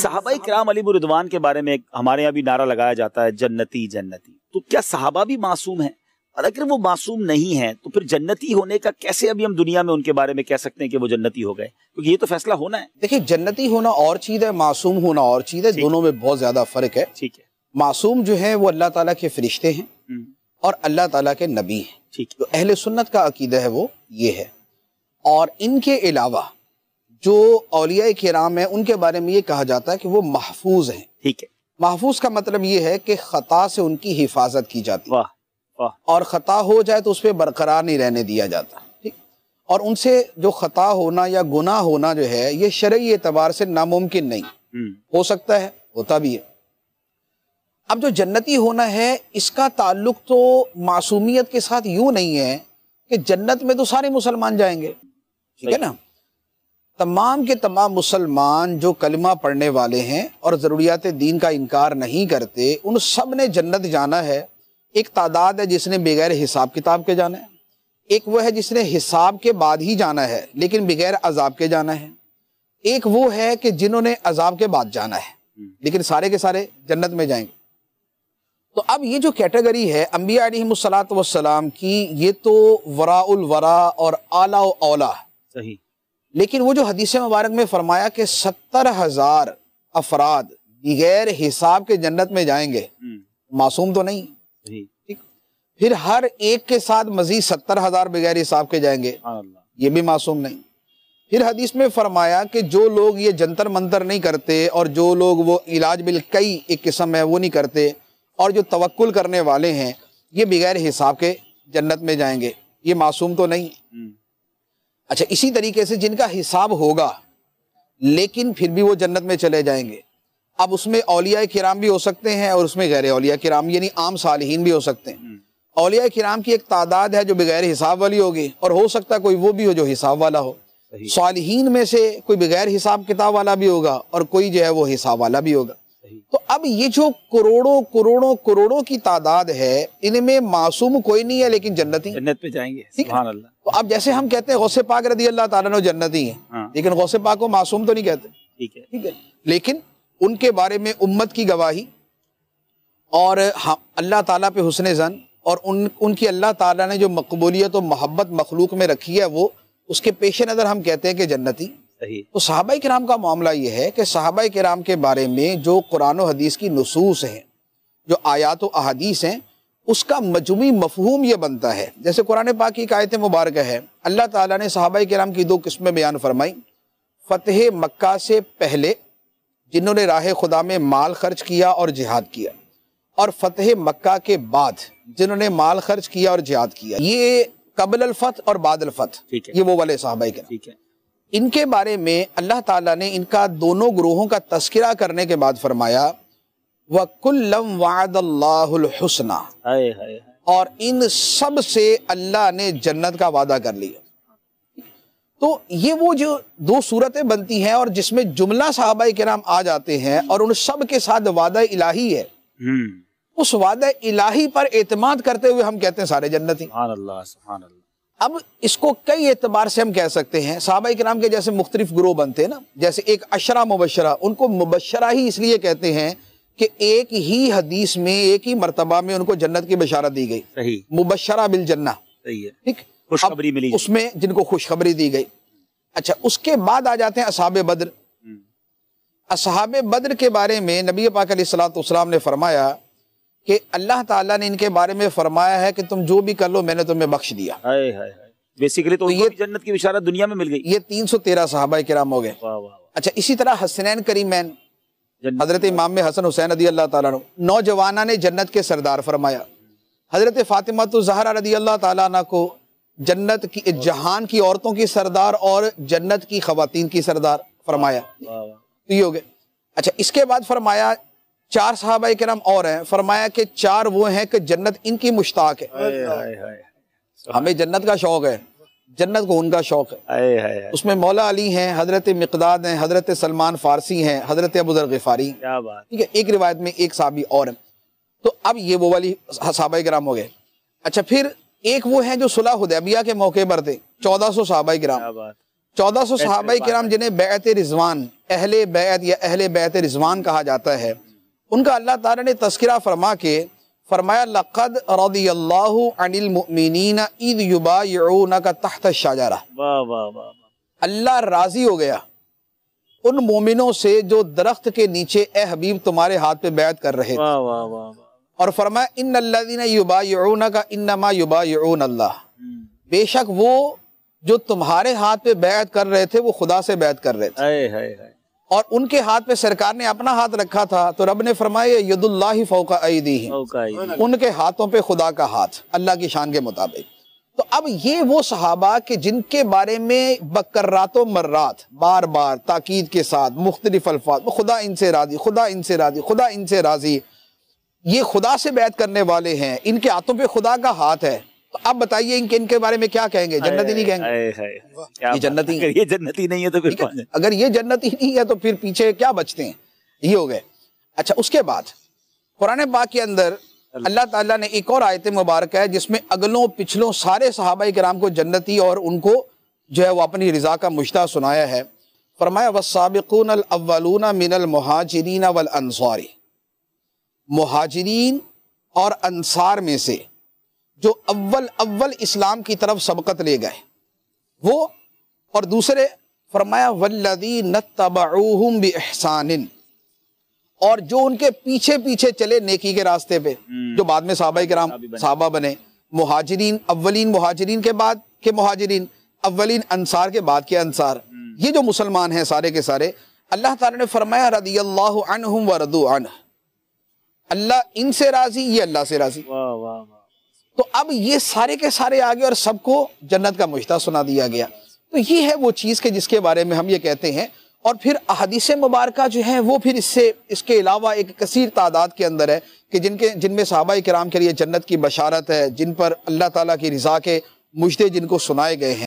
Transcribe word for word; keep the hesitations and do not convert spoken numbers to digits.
صحابہ کرام علیہ رضوان کے بارے میں ہمارے یہاں بھی نعرہ لگایا جاتا ہے جنتی جنتی، تو کیا صحابہ بھی معصوم ہیں؟ اور اگر وہ معصوم نہیں ہیں تو پھر جنتی ہونے کا کیسے ابھی ہم دنیا میں ان کے بارے میں کہہ سکتے ہیں کہ وہ جنتی ہو گئے؟ کیونکہ یہ تو فیصلہ ہونا ہے۔ دیکھیں، جنتی ہونا اور چیز ہے، معصوم ہونا اور چیز ہے، دونوں میں بہت زیادہ فرق ہے۔ ٹھیک ہے۔ معصوم جو ہے وہ اللہ تعالیٰ کے فرشتے ہیں اور اللہ تعالیٰ کے نبی ہیں۔ ٹھیک، تو اہل سنت کا عقیدہ ہے وہ یہ ہے۔ اور ان کے علاوہ جو اولیاء کرام ہیں ان کے بارے میں یہ کہا جاتا ہے کہ وہ محفوظ ہیں۔ ٹھیک ہے۔ محفوظ کا مطلب یہ ہے کہ خطا سے ان کی حفاظت کی جاتی ہے، واہ واہ، اور خطا ہو جائے تو اس پہ برقرار نہیں رہنے دیا جاتا۔ ٹھیک، اور ان سے جو خطا ہونا یا گناہ ہونا جو ہے یہ شرعی اعتبار سے ناممکن نہیں، ہو سکتا ہے، ہوتا بھی ہے۔ اب جو جنتی ہونا ہے اس کا تعلق تو معصومیت کے ساتھ یوں نہیں ہے کہ جنت میں تو سارے مسلمان جائیں گے، ٹھیک ہے نا۔ تمام کے تمام مسلمان جو کلمہ پڑھنے والے ہیں اور ضروریات دین کا انکار نہیں کرتے، ان سب نے جنت جانا ہے۔ ایک تعداد ہے جس نے بغیر حساب کتاب کے جانا ہے، ایک وہ ہے جس نے حساب کے بعد ہی جانا ہے لیکن بغیر عذاب کے جانا ہے، ایک وہ ہے کہ جنہوں نے عذاب کے بعد جانا ہے لیکن سارے کے سارے جنت میں جائیں گے۔ تو اب یہ جو کیٹیگری ہے انبیاء علیہم الصلاۃ والسلام کی، یہ تو وراء الورا اور اعلیٰ و اولا، صحیح۔ لیکن وہ جو حدیث مبارک میں فرمایا کہ ستر ہزار افراد بغیر حساب کے جنت میں جائیں گے، معصوم تو نہیں، ٹھیک، پھر ہر ایک کے ساتھ مزید ستر ہزار بغیر حساب کے جائیں گے، یہ بھی معصوم نہیں۔ پھر حدیث میں فرمایا کہ جو لوگ یہ جنتر منتر نہیں کرتے اور جو لوگ وہ علاج بالکئی ایک قسم ہے وہ نہیں کرتے اور جو توکل کرنے والے ہیں، یہ بغیر حساب کے جنت میں جائیں گے، یہ معصوم تو نہیں۔ اچھا، اسی طریقے سے جن کا حساب ہوگا لیکن پھر بھی وہ جنت میں چلے جائیں گے، اب اس میں اولیاء کرام بھی ہو سکتے ہیں اور اس میں غیر اولیاء کرام یعنی عام صالحین بھی ہو سکتے ہیں۔ اولیاء کرام کی ایک تعداد ہے جو بغیر حساب والی ہوگی اور ہو سکتا ہے کوئی وہ بھی ہو جو حساب والا ہو۔ صالحین میں سے کوئی بغیر حساب کتاب والا بھی ہوگا اور کوئی جو ہے وہ حساب والا بھی ہوگا۔ تو اب یہ جو کروڑوں کروڑوں کروڑوں کی تعداد ہے، ان میں معصوم کوئی نہیں ہے لیکن جنتی جنت پہ جائیں گے، سبحان اللہ۔ تو اب جیسے ہم کہتے ہیں غوث پاک رضی اللہ تعالیٰ عنہ جنتی ہیں، لیکن غوث پاک کو معصوم تو نہیں کہتے، ٹھیک ہے، ٹھیک ہے، لیکن ان کے بارے میں امت کی گواہی اور اللہ تعالیٰ پہ حسن ظن اور ان ان کی اللہ تعالیٰ نے جو مقبولیت و محبت مخلوق میں رکھی ہے، وہ اس کے پیش نظر ہم کہتے ہیں کہ جنتی۔ تو صحابہ کرام کا معاملہ یہ ہے کہ صحابہ کرام کے بارے میں جو قرآن و حدیث کی نصوص ہیں، جو آیات و احادیث ہیں، اس کا مجموعی مفہوم یہ بنتا ہے۔ جیسے قرآن پاک کی ایک آیت مبارکہ ہے، اللہ تعالیٰ نے صحابہ کرام کی دو قسمیں بیان فرمائی۔ فتح مکہ سے پہلے جنہوں نے راہ خدا میں مال خرچ کیا اور جہاد کیا، اور فتح مکہ کے بعد جنہوں نے مال خرچ کیا اور جہاد کیا، یہ قبل الفتح اور بعد الفتح، یہ وہ والے صحابہ کرام۔ ان کے بارے میں اللہ تعالیٰ نے ان کا دونوں گروہوں کا تذکرہ کرنے کے بعد فرمایا وَكُلًّا وَعَدَ اللَّهُ الْحُسْنَى، اور ان سب سے اللہ نے جنت کا وعدہ کر لیا۔ تو یہ وہ جو دو صورتیں بنتی ہیں اور جس میں جملہ صحابہ کرام آ جاتے ہیں اور ان سب کے ساتھ وعدہ الہی ہے، اس وعدہ الہی پر اعتماد کرتے ہوئے ہم کہتے ہیں سارے جنتی۔ سبحان اللہ، سبحان اللہ۔ اب اس کو کئی اعتبار سے ہم کہہ سکتے ہیں، صحابہ کرام کے جیسے مختلف گروہ بنتے ہیں نا، جیسے ایک عشرہ مبشرہ، ان کو مبشرہ ہی اس لیے کہتے ہیں کہ ایک ہی حدیث میں ایک ہی مرتبہ میں ان کو جنت کی بشارت دی گئی، صحیح، مبشرہ بالجنہ، صحیح ہے، ٹھیک، خوشخبری ملی اس میں جن کو خوشخبری دی گئی۔ اچھا، اس کے بعد آ جاتے ہیں اصحاب بدر۔ اصحاب بدر کے بارے میں نبی پاک علیہ الصلوۃ والسلام نے فرمایا کہ اللہ تعالیٰ نے ان کے بارے میں فرمایا ہے کہ تم جو بھی کر لو میں نے تمہیں بخش دیا۔ ہائے ہائے ہائے، بیسیکلی تو یہ جنت کی بشارت دنیا میں مل گئی۔ یہ تین سو تیرہ صحابہ کرام ہو گئے۔ اچھا، اسی طرح حسنین کریمین، حضرت امام حسن حسین رضی اللہ تعالیٰ عنہ، نوجوانہ نے جنت کے سردار فرمایا۔ حضرت فاطمہ الزہرا رضی اللہ تعالیٰ عنہ کو جنت کی، جہان کی عورتوں کی سردار اور جنت کی خواتین کی سردار فرمایا۔ یہ ہو گئے۔ اچھا، اس کے بعد فرمایا چار صحابہ کرام اور ہیں، فرمایا کہ چار وہ ہیں کہ جنت ان کی مشتاق ہے، ہمیں جنت کا شوق ہے، جنت کو ان کا شوق ہے۔ اس میں مولا علی ہیں، حضرت مقداد ہیں، حضرت سلمان فارسی ہیں، حضرت ابو ذر غفاری، ٹھیک ہے، ایک روایت میں ایک صحابی اور ہیں۔ تو اب یہ وہ والی صحابہ کرام ہو گئے۔ اچھا، پھر ایک وہ ہیں جو صلح حدیبیہ کے موقع پر تھے، چودہ سو صحابہ کرام، چودہ سو صحابہ کرام جنہیں بیعت رضوان، اہل بیعت یا اہل بیعت رضوان کہا جاتا ہے، ان کا اللہ تعالیٰ نے تذکرہ فرما کے فرمایا لقد رضی اللہ عن المؤمنین اذ یبایعونک تحت الشجرہ، واہ واہ واہ، اللہ راضی ہو گیا ان مومنوں سے جو درخت کے نیچے اے حبیب تمہارے ہاتھ پہ بیعت کر رہے تھے، واہ واہ واہ، اور فرمایا ان الذین یبایعونک انما یبایعون اللہ، بے شک وہ جو تمہارے ہاتھ پہ بیعت کر رہے تھے وہ خدا سے بیعت کر رہے تھے، ہائے ہائے ہائے، اور ان کے ہاتھ پہ سرکار نے اپنا ہاتھ رکھا تھا تو رب نے فرمایا ید اللہ فوق ایدیہم، اوکائی، ان کے ہاتھوں پہ خدا کا ہاتھ اللہ کی شان کے مطابق۔ تو اب یہ وہ صحابہ کہ جن کے بارے میں بکرات و مرات بار بار تاکید کے ساتھ مختلف الفاظ، خدا ان سے راضی، خدا ان سے راضی، خدا ان سے راضی، یہ خدا سے بیعت کرنے والے ہیں، ان کے ہاتھوں پہ خدا کا ہاتھ ہے، تو اب بتائیے ان کے ان کے بارے میں کیا کہیں گے؟ جنتی نہیں کہیں گے؟ یہ جنتی، اگر یہ جنتی نہیں ہے تو پھر کون ہے؟ اگر یہ جنتی نہیں ہے تو پھر پیچھے کیا بچتے ہیں؟ یہ ہو گئے۔ اچھا، اس کے بعد قرآن پاک کے اندر اللہ تعالیٰ نے ایک اور آیت مبارکہ ہے جس میں اگلوں پچھلوں سارے صحابہ کرام کو جنتی اور ان کو جو ہے وہ اپنی رضا کا مشتاق سنایا ہے۔ فرمایا والسابقون الاولون من المہاجرین والانصار، مہاجرین اور انصار میں سے جو اول اول اسلام کی طرف سبقت لے گئے وہ، اور دوسرے فرمایا والذین اتبعوہم باحسان، اور جو ان کے پیچھے پیچھے چلے نیکی کے راستے پہ، جو بعد میں صحابہ کرام صحابہ بنے، مہاجرین اولین مہاجرین کے بعد کے مہاجرین، اولین انصار کے بعد کے انصار، یہ جو مسلمان ہیں سارے کے سارے، اللہ تعالیٰ نے فرمایا رضی اللہ عنہم ورضوا عنہ، اللہ ان سے راضی، یہ اللہ سے راضی۔ واہ واہ واہ، تو اب یہ سارے کے سارے آگے اور سب کو جنت کا مشتاق سنا دیا گیا۔ تو یہ ہے وہ چیز کہ جس کے بارے میں ہم یہ کہتے ہیں، اور پھر احادیث مبارکہ جو ہیں وہ پھر اس سے اس کے علاوہ ایک کثیر تعداد کے اندر ہے کہ جن کے جن میں صحابہ کرام کے لیے جنت کی بشارت ہے، جن پر اللہ تعالیٰ کی رضا کے مجدے جن کو سنائے گئے ہیں۔